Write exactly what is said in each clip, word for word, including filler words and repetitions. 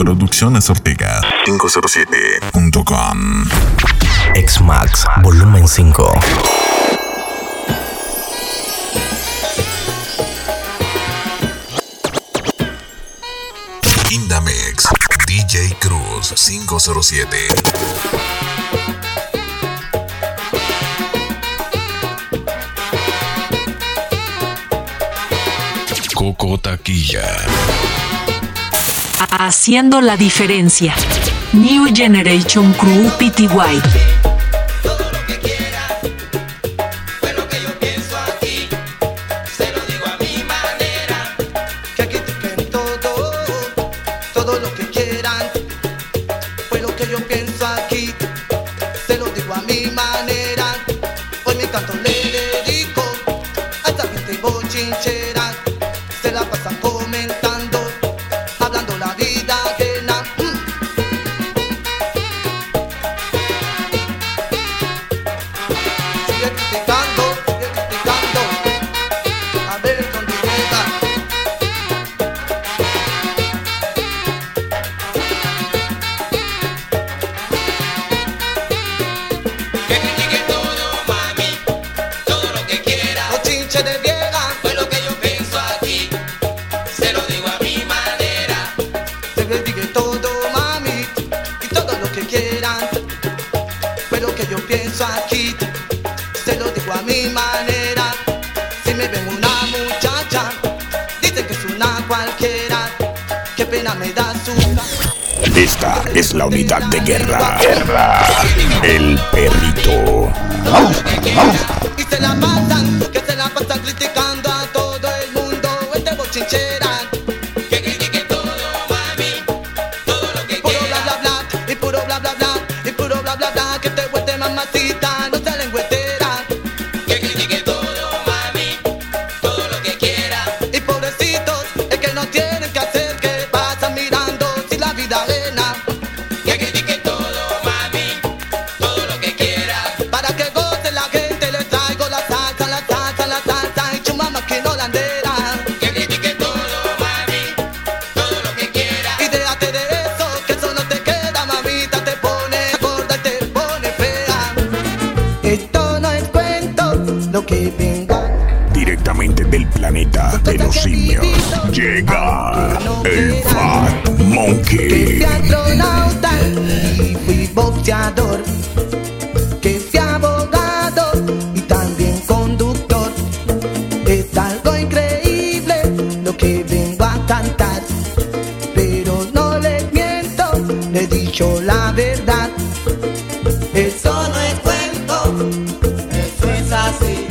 Producciones Ortega cinco cero siete punto com. X-Max Volumen cinco. Indamex D J Cruz cinco cero siete. Coco Taquilla. Haciendo la diferencia. New Generation Crew P T Y. Esta es la unidad de guerra. guerra. El perrito. Y se la pasan, que se la pasan criticando a todo el mundo. Este bochinchera. Que critique todo, mami. Todo lo que puro quiera. Bla, bla, bla. Y puro bla, bla, bla. Y puro bla, bla, bla. Que te vuelve mamacita. No se lengüetera. Que critique todo, mami. Todo lo que quiera. Y pobrecitos, es que no tienen que hacer. Que pasan mirando si la vida es. Directamente del planeta de los simios llega el Fat Monkey. Que fui astronauta y fui boxeador, que fui abogado y también conductor. Es algo increíble lo que vengo a cantar, pero no les miento, les he dicho la verdad. Eso no es cuento, eso es así.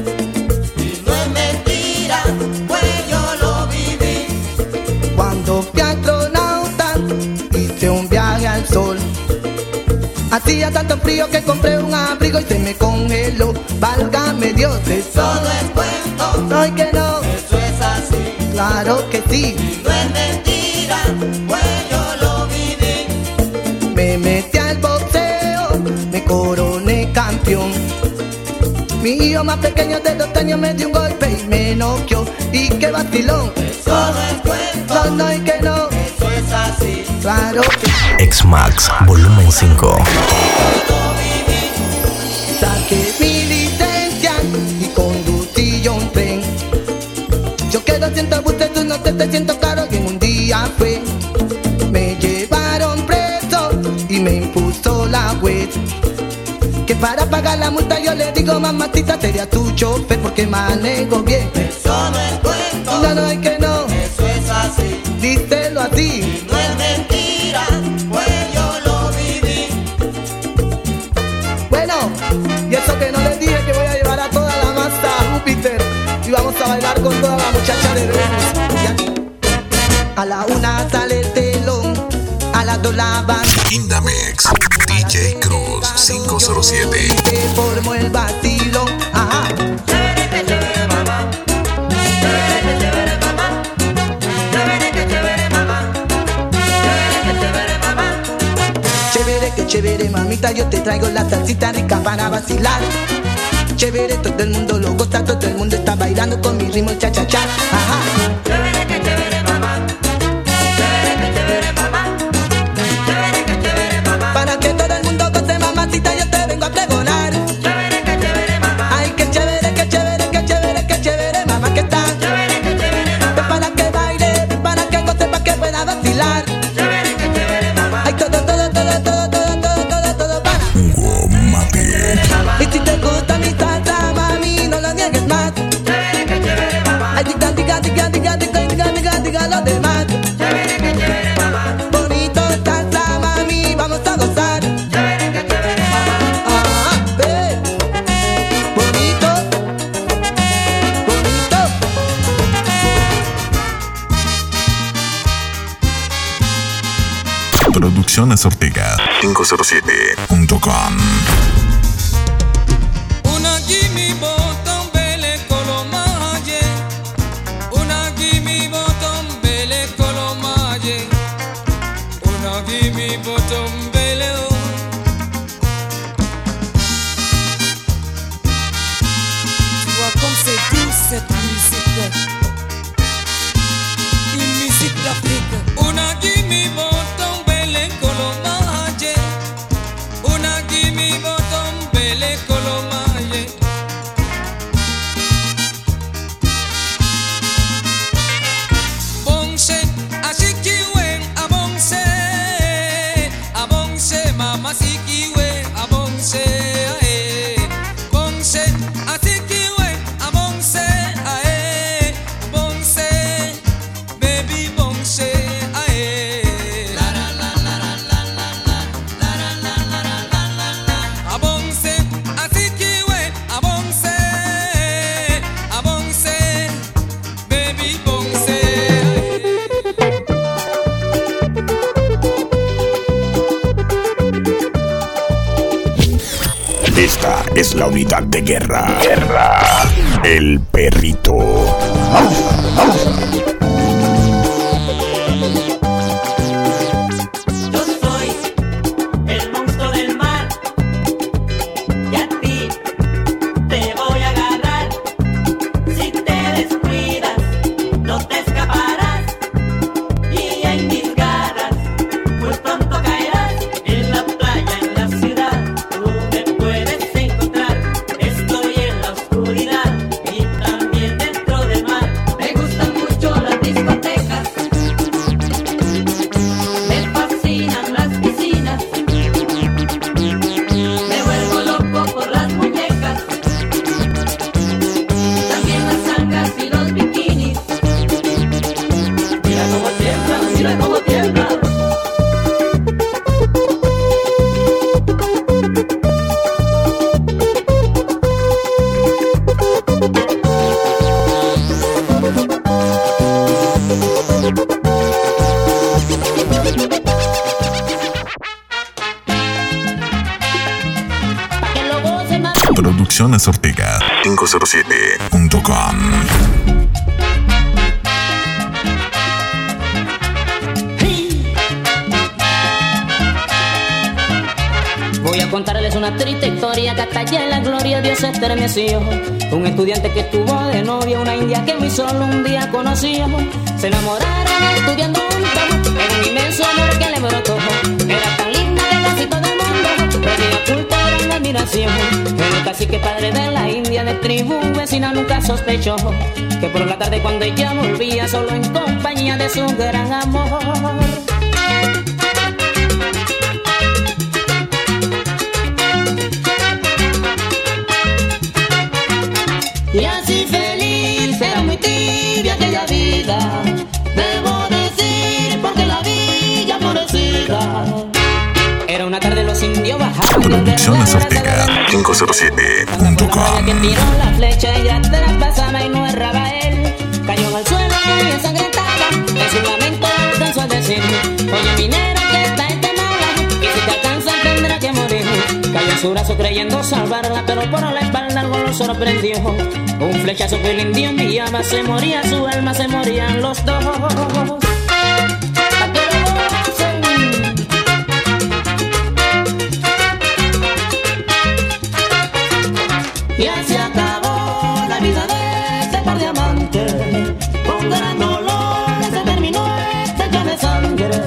Sol. Hacía tanto frío que compré un abrigo y se me congeló. Válgame Dios, eso no es cuento. No, y que no, eso es así. Claro que sí. Y no es mentira, pues yo lo viví. Me metí al boxeo, me coroné campeón. Mi hijo más pequeño de dos años me dio un golpe y me noqueó. Y qué vacilón, eso no es cuento. No, no, y que no, eso es así. Claro que sí. X-Max Volumen cinco. Saqué mi licencia y conducí yo un tren. Yo que doscientos buses, tú no te, te siento caro. Y en un día fue, me llevaron preso y me impuso la juez. Que para pagar la multa yo le digo, mamacita, sería tu chofer porque manejo bien. Eso no es cuento. No, no, es que no, eso es así. Díselo así. Y no es mentira, pues yo lo viví. Bueno, y eso que no les dije que voy a llevar a toda la masa a Júpiter y vamos a bailar con toda la muchacha de Venus. A la una sale el telón, a las dos la van. Indamex D J Cruz cinco cero siete. Se formó el vacilón, ajá. Chévere que chévere mamá, chévere que chévere mamá, chévere que chévere mamá, chévere que chévere mamá. Chévere que chévere mamita, yo te traigo la salsita rica para vacilar. Chévere, todo el mundo lo goza, todo el mundo está bailando con mi ritmo cha cha cha, ajá. Chévere que chévere mamá, chévere que chévere mamá. Producciones Ortega cinco cero siete punto com. Una gimme bottom belle colomaje, una gimme bottom belle colomaje, una gimme bottom belle. Tu vois comme c'est douce cette musique, une musique d'Afrique. Una gimme bottom belle colomaje, una gimme bottom belle colomaje. Bonse, así kiwe, abonse, abonse, mama si kiwe, abonse, ae. Bonse, así kiwe, abonse, ae. Bonse, baby bonse, ae. La la la la la la la la, la la la la la la la la. Abonse, así kiwe, abonse, abonse, baby bonse, ae. Esta es la unidad de guerra. Guerra. El perrito. Yo soy el monstruo del mar y a ti te voy a agarrar. Si te descuidas, no te escaparás y en mis garras muy pronto caerás. En la playa, en la ciudad, tú me puedes encontrar. Estoy en la oscuridad y también dentro del mar. Me gustan mucho las discotecas, me fascinan las piscinas, me vuelvo loco por las muñecas, también las tangas y los bikinis. Mira cómo tiembla, mira cómo tiembla. Pa' que lo goce más. Producciones Ortega cinco cero siete punto com. Voy a contarles una triste historia que hasta allá en la gloria Dios se estremeció. Un estudiante que estuvo de novia, una india que muy solo un día conoció. Se enamoraron estudiando juntos, era un inmenso amor que le brotó. Era tan linda que casi todo el mundo tenía oculta gran admiración. El cacique padre de la india de tribu vecina nunca sospechó que por la tarde cuando ella volvía solo en compañía de su gran amor. Y así feliz, era muy tibia aquella vida, debo decir porque la vi ya florecida. Era una tarde los indios bajaron. Producciones Ortega cinco cero siete punto com. Que tiró la flecha ella traspasaba y no erraba él. Cayó al suelo muy ensangrentada, en su lamento alcanzó a decir: oye minero que esta es de mala, y si te alcanza tendrá que morir. Cayó en su brazo creyendo salvarla, pero por la espalda algo lo sorprendió. Un flechazo que el indio enviaba, se moría su alma, se morían los dos. Pa' que lo gocen. Y así acabó la vida de este par de amantes. Con gran dolor se terminó este hecho de sangre.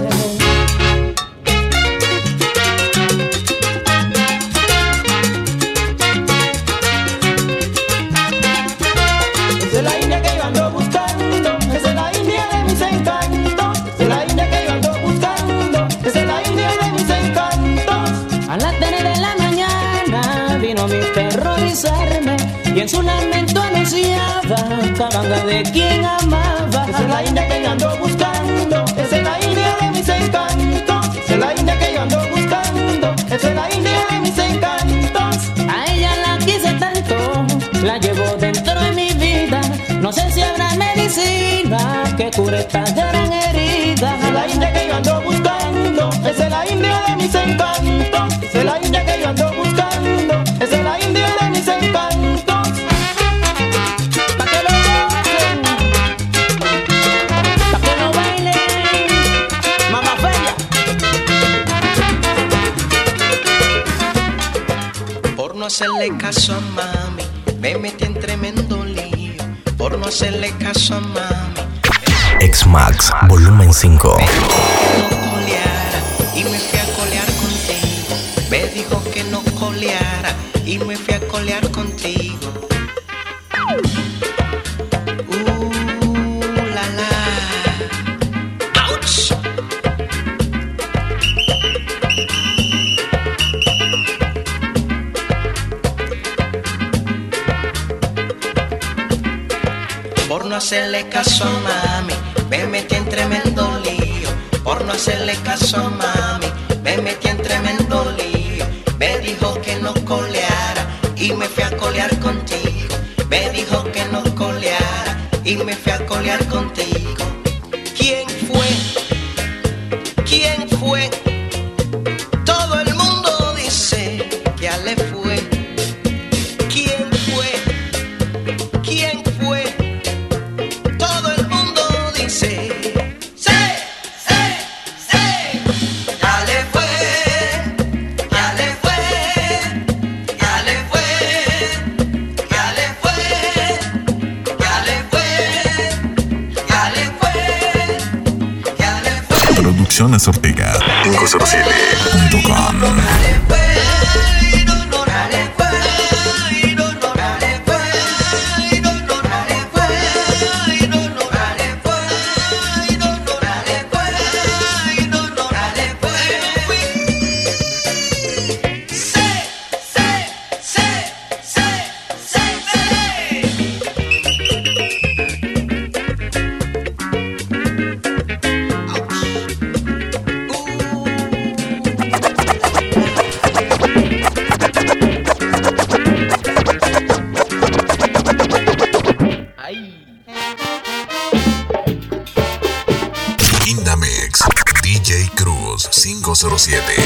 Esa es la india que yo ando buscando, esa es la india de mis encantos. Esa es la india que yo ando buscando, esa es la india de mis encantos. A las tres de la mañana vino mi perro a avisarme y en su lamento anunciaba cabanga de quien amaba. Esa es la india que yo ando buscando, esa es la india de mis encantos. Esa es la india que yo ando buscando, esa es la india de mis encantos. A ella la quise tanto, la llevo dentro de mi vida. No sé si habrá medicina que cure esta gran herida. Esa es la india que yo ando buscando, esa es la no hacerle caso a mami, me metí en tremendo lío. Por no hacerle caso a mami. X-Max, volumen cinco. Me dijo que no coleara y me fui a colear contigo. Me dijo que no coleara y me fui a colear contigo. Uh, la la. Ouch. Por no hacerle caso a mami, me metí en tremendo lío. Por no hacerle caso a mami, me metí en tremendo lío. Me dijo que no coleara y me fui a colear contigo. Me dijo que no coleara y me fui a colear contigo. ¿Quién fue? ¿Quién fue? Todo el mundo dice que a le fue. ¿Quién fue? ¿Quién fue? Todo el mundo dice. ¡Sí! ¡Sí! ¡Sí! Ya le fue. Ya le fue. Ya le fue. Ya le fue. Ya le fue. Ya le fue. Ya le fue. Producciones Ortega cinco cero siete punto com. Indamix, D J Cruz cinco cero siete.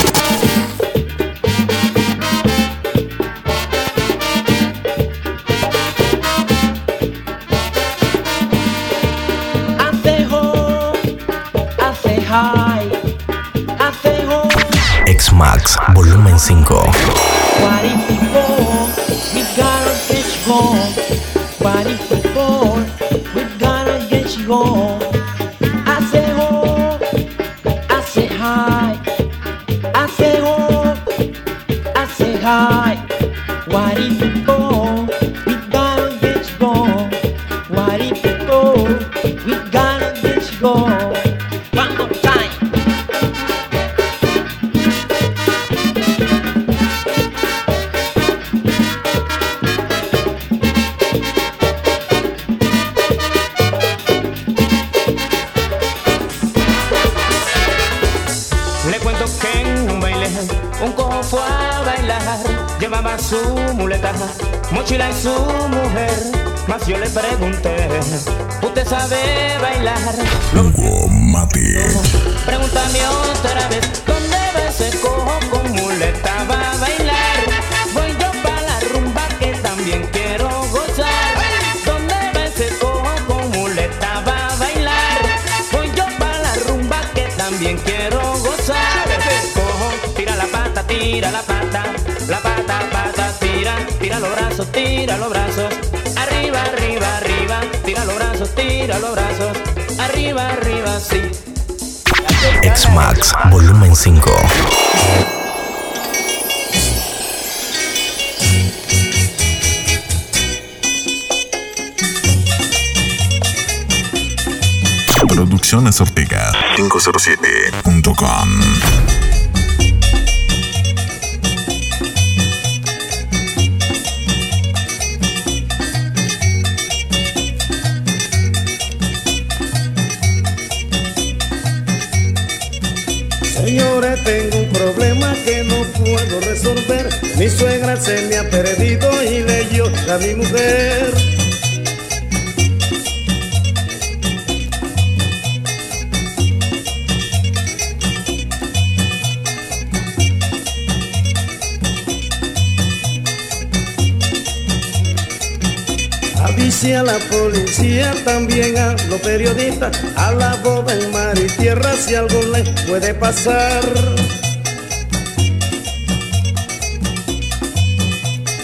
X-Max, volumen cinco. Le cuento que en un baile un cojo fue a bailar, llevaba su muleta, mochila y su mujer. Mas yo le pregunté, ¿usted sabe bailar? Hugo Matic. Pregúntame otra vez, ¿dónde va ese cojo con muleta? Va a bailar. Voy yo pa' la rumba que también quiero gozar. ¿Dónde va ese cojo con muleta? Va a bailar. Voy yo pa' la rumba que también quiero gozar. Cojo, tira la pata, tira la pata, la pata, pata, tira, tira los brazos, tira los brazos, arriba, arriba, arriba, tira los brazos, tira los brazos, arriba, arriba, sí. X-Max, volumen cinco. Producciones Ortega cinco cero siete punto com. Señores, tengo un problema que no puedo resolver. Mi suegra se me ha perdido y le dio a mi mujer. Avise a la policía, también a los periodistas, a la boda en mar y tierra si algo le puede pasar.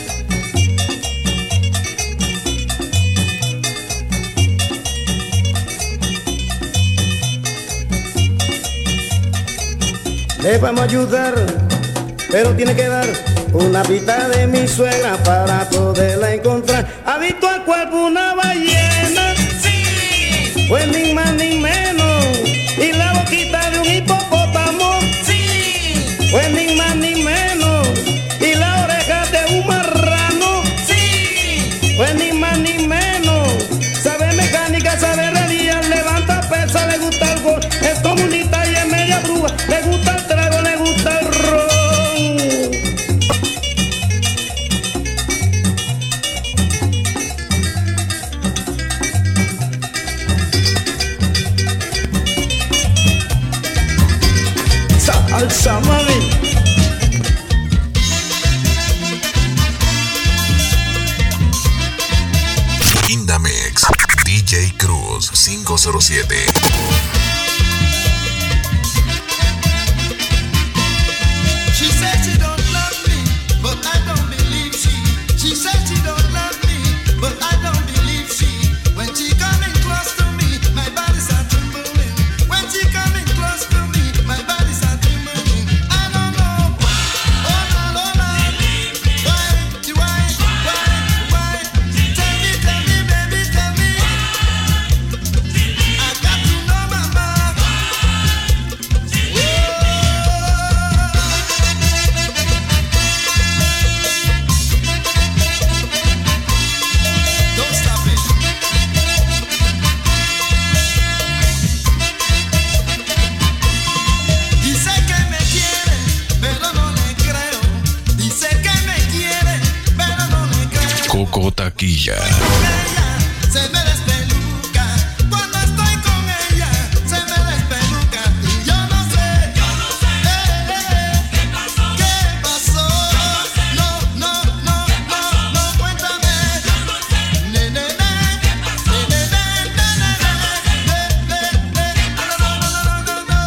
le vamos a ayudar, pero tiene que dar una pista de mi suegra para poderla encontrar. ¿Ha visto al cuerpo una ballena? Sí. Pues ni más ni menos. ¿Y la boquita de un hipopótamo? Sí. Pues ni más ni menos. ¿Y la oreja de un marrano? Sí. Pues ni más ni menos. Sabe mecánica, sabe realidad, levanta pesa, le gusta el gol, es comunista y es media bruja, le gusta el trago, le gusta el ron. Salsa, mami. Indamix, D J Cruz cinco cero siete. She said she don't love me, but I don't believe she. She said she don't love me, but I don't believe she. When she coming close to me, my body start trembling. When she coming close to me, my body start trembling. I don't know why. Oh no, no, no. Why? Why? Why? Why? Tell me, tell me, baby, tell me. I got to know, mama. Don't stop it. Dice que me quiere, pero no le creo. Dice que me quiere, pero no le creo. Coco Taquilla. Ella se me despeluca. Cuando estoy con ella, se me despeluca. Y yo no sé, yo no sé, eh, eh, ¿qué pasó? ¿Qué pasó? No, no, no, no, no, cuéntame. Yo no sé, ne, ne, ne, ¿qué pasó? Ne, ne, ne, ne, ne, ne, ne, ne, ne, no, no, no, no, no, no.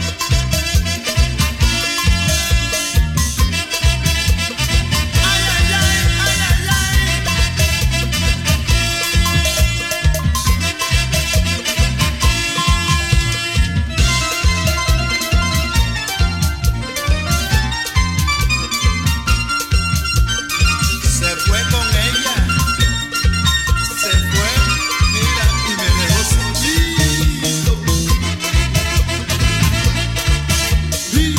Ay, ay, ay, ay, ay, ay. Se fue con ella, se fue, mira, y me dejó solito. Y-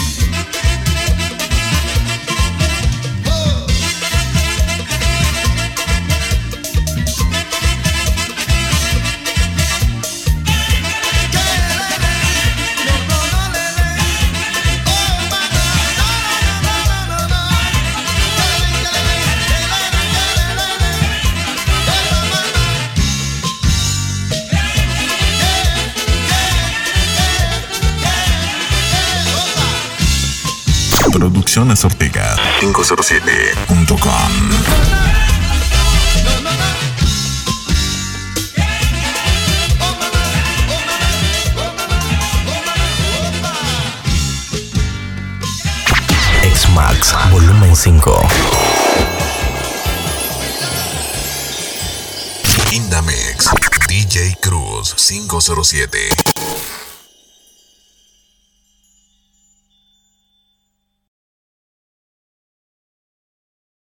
oh. No, no, no, le, le. Oh, mamá, no, no, no, no, no. Producciones Ortega cinco cero siete punto com. X-Max Volumen cinco. Indamix, D J Cruz cinco cero siete.